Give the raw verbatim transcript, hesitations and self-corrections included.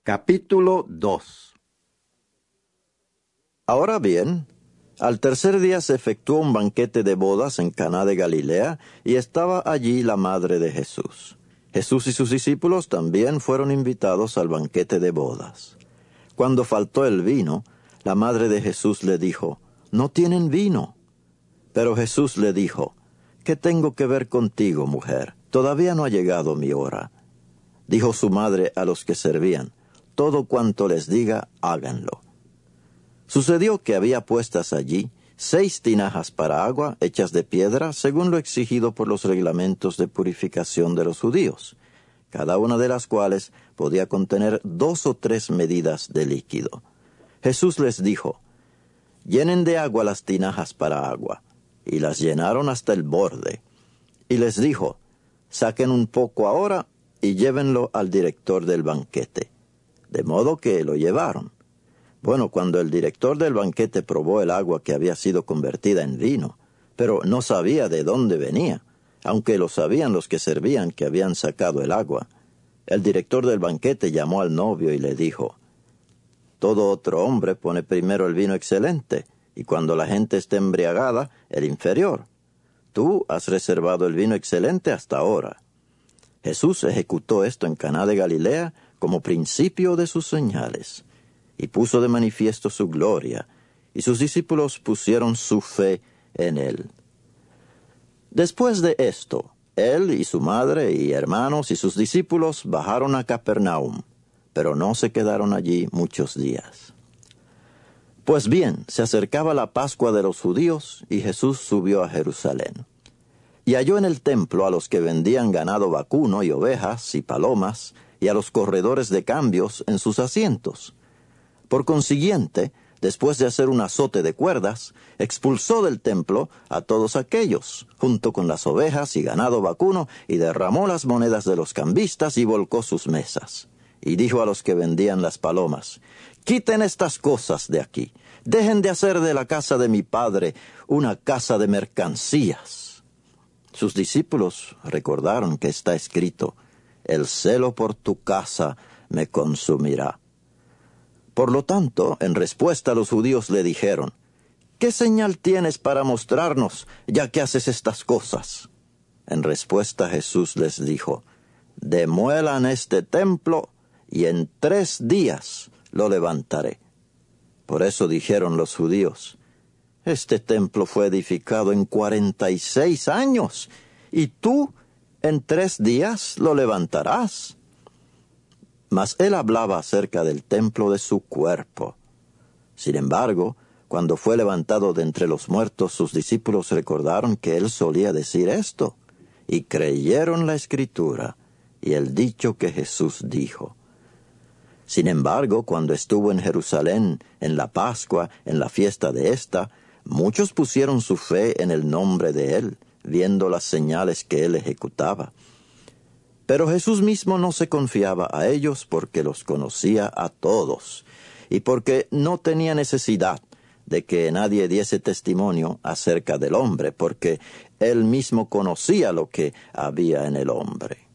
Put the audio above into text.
Capítulo dos. Ahora bien, al tercer día se efectuó un banquete de bodas en Caná de Galilea, y estaba allí la madre de Jesús. Jesús y sus discípulos también fueron invitados al banquete de bodas. Cuando faltó el vino, la madre de Jesús le dijo, «No tienen vino». Pero Jesús le dijo, «¿Qué tengo que ver contigo, mujer? Todavía no ha llegado mi hora». Dijo su madre a los que servían, «Todo cuanto les diga, háganlo». Sucedió que había puestas allí seis tinajas para agua hechas de piedra, según lo exigido por los reglamentos de purificación de los judíos, cada una de las cuales podía contener dos o tres medidas de líquido. Jesús les dijo, «Llenen de agua las tinajas para agua», y las llenaron hasta el borde. Y les dijo, «Saquen un poco ahora y llévenlo al director del banquete». De modo que lo llevaron. Bueno, cuando el director del banquete probó el agua que había sido convertida en vino, pero no sabía de dónde venía, aunque lo sabían los que servían que habían sacado el agua, el director del banquete llamó al novio y le dijo, «Todo otro hombre pone primero el vino excelente, y cuando la gente esté embriagada, el inferior. Tú has reservado el vino excelente hasta ahora». Jesús ejecutó esto en Caná de Galilea como principio de sus señales, y puso de manifiesto su gloria, y sus discípulos pusieron su fe en él. Después de esto, él y su madre y hermanos y sus discípulos bajaron a Capernaum, pero no se quedaron allí muchos días. Pues bien, se acercaba la Pascua de los judíos, y Jesús subió a Jerusalén. Y halló en el templo a los que vendían ganado vacuno y ovejas y palomas, y a los corredores de cambios en sus asientos. Por consiguiente, después de hacer un azote de cuerdas, expulsó del templo a todos aquellos, junto con las ovejas y ganado vacuno, y derramó las monedas de los cambistas y volcó sus mesas. Y dijo a los que vendían las palomas, «Quiten estas cosas de aquí, dejen de hacer de la casa de mi padre una casa de mercancías». Sus discípulos recordaron que está escrito, «El celo por tu casa me consumirá». Por lo tanto, en respuesta los judíos le dijeron, «¿Qué señal tienes para mostrarnos, ya que haces estas cosas?» En respuesta Jesús les dijo, «Demuelan este templo, y en tres días lo levantaré». Por eso dijeron los judíos, «Este templo fue edificado en cuarenta y seis años, y tú en tres días lo levantarás». Mas él hablaba acerca del templo de su cuerpo. Sin embargo, cuando fue levantado de entre los muertos, sus discípulos recordaron que él solía decir esto, y creyeron la Escritura y el dicho que Jesús dijo. Sin embargo, cuando estuvo en Jerusalén, en la Pascua, en la fiesta de esta, muchos pusieron su fe en el nombre de él, viendo las señales que él ejecutaba. Pero Jesús mismo no se confiaba a ellos porque los conocía a todos, y porque no tenía necesidad de que nadie diese testimonio acerca del hombre, porque él mismo conocía lo que había en el hombre.